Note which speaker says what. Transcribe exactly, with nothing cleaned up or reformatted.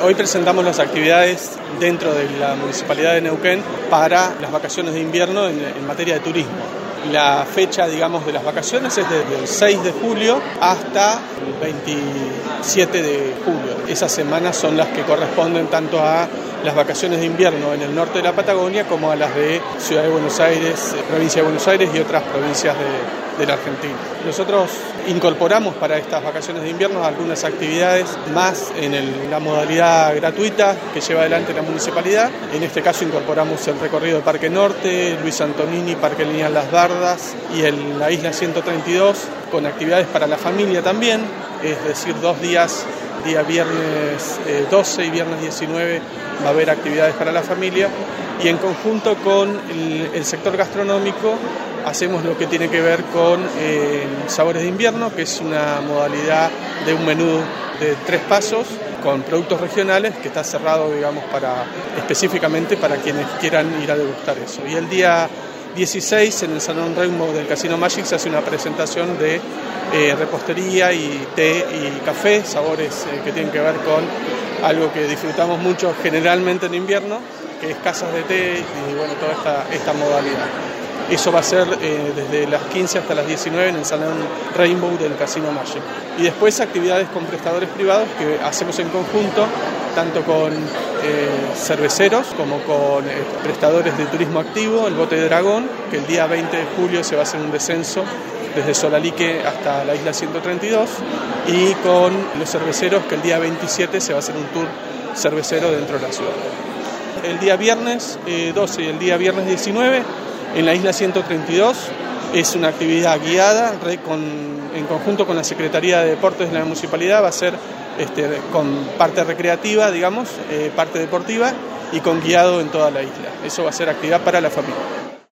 Speaker 1: Hoy presentamos las actividades dentro de la Municipalidad de Neuquén para las vacaciones de invierno en, en materia de turismo. La fecha, digamos, de las vacaciones es desde el seis de julio hasta el veintisiete de julio. Esas semanas son las que corresponden tanto a las vacaciones de invierno en el norte de la Patagonia como a las de Ciudad de Buenos Aires, provincia de Buenos Aires y otras provincias de, de la Argentina. Nosotros incorporamos para estas vacaciones de invierno algunas actividades más en el, la modalidad gratuita que lleva adelante la municipalidad. En este caso incorporamos el recorrido de Parque Norte, Luis Antonini, Parque Lineal Las Bardas y el, la Isla ciento treinta y dos con actividades para la familia también, es decir, dos días, día viernes eh, doce y viernes diecinueve va a haber actividades para la familia y en conjunto con el, el sector gastronómico hacemos lo que tiene que ver con eh, Sabores de Invierno, que es una modalidad de un menú de tres pasos con productos regionales que está cerrado, digamos, para específicamente para quienes quieran ir a degustar eso. Y el día dieciséis en el Salón Rainbow del Casino Magic se hace una presentación de eh, repostería y té y café, sabores eh, que tienen que ver con algo que disfrutamos mucho generalmente en invierno, que es casas de té y bueno, toda esta, esta modalidad. Eso va a ser eh, desde las quince hasta las diecinueve en el Salón Rainbow del Casino Magic. Y después actividades con prestadores privados que hacemos en conjunto, tanto con eh, cerveceros como con eh, prestadores de turismo activo, el Bote de Dragón, que el día veinte de julio se va a hacer un descenso desde Solalique hasta la Isla ciento treinta y dos, y con los cerveceros, que el día veintisiete se va a hacer un tour cervecero dentro de la ciudad. El día viernes eh, doce y el día viernes diecinueve en la Isla ciento treinta y dos es una actividad guiada con, en conjunto con la Secretaría de Deportes de la Municipalidad, va a ser este, con parte recreativa, digamos, eh, parte deportiva y con guiado en toda la isla. Eso va a ser actividad para la familia.